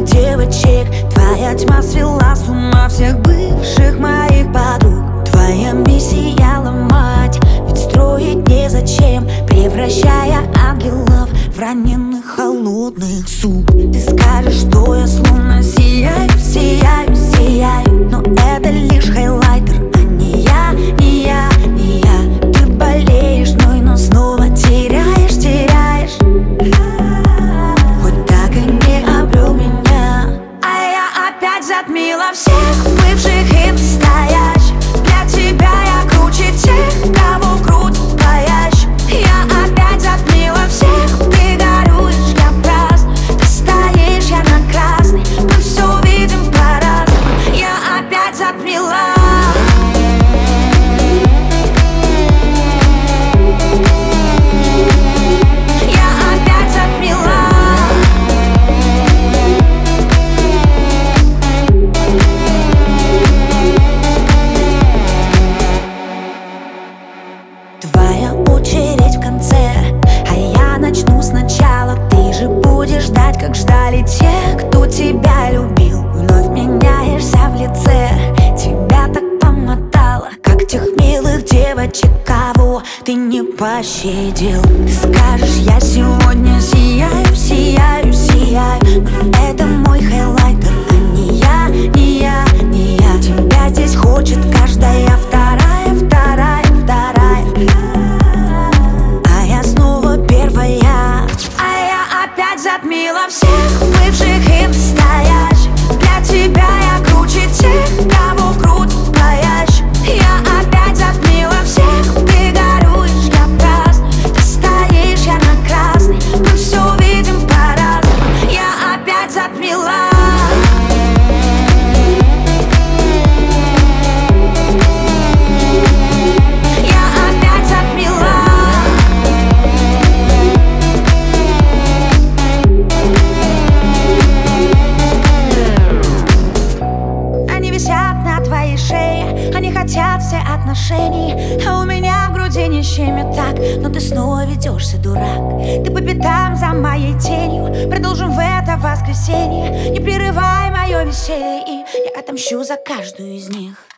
девочек. Твоя тьма свела с ума всех бывших моих подруг. Твоя миссия ломать, ведь строить незачем, превращая ангелов в раненых холодных сук. Ты скажешь, что я словно сияю, сияю, сияю, но это лишь хайлайтер, а не я, не я, не я. Ты болеешь мной, но снова теряешь, теряешь. Вот так и не обрел меня, а я опять затмила всех бывших и настоящих. Для тебя я круче тех, кого крутит боящих. Я опять затмила всех, ты горюешь, я праздную. Ты стоишь, я на красный, мы все видим по-разному. Я опять затмила. Твоя очередь в конце, а я начну сначала. Ты же будешь ждать, как ждали те, кто тебя любил. Вновь меняешься в лице, тебя так помотало, как тех милых девочек, кого ты не пощадил. Ты скажешь, я сегодня сияю, сияю, сияю, но это мой хайлайтер, а не я, не я, не я. Тебя здесь хочет каждая вторая, вторая, вторая. А я снова первая, а я опять затмила всех бывших и настоящих. Для тебя я круче тех, кого крутит боящих. Я опять затмила всех, ты горюешь, я праздную. Ты стоишь, я на красный, мы все видим по-разному. Я опять затмила. На твоей шее они хотят все отношений, а у меня в груди не щемит так. Но ты снова ведешься, дурак. Ты по пятам за моей тенью. Продолжим в это воскресенье. Не прерывай мое веселье, и я отомщу за каждую из них.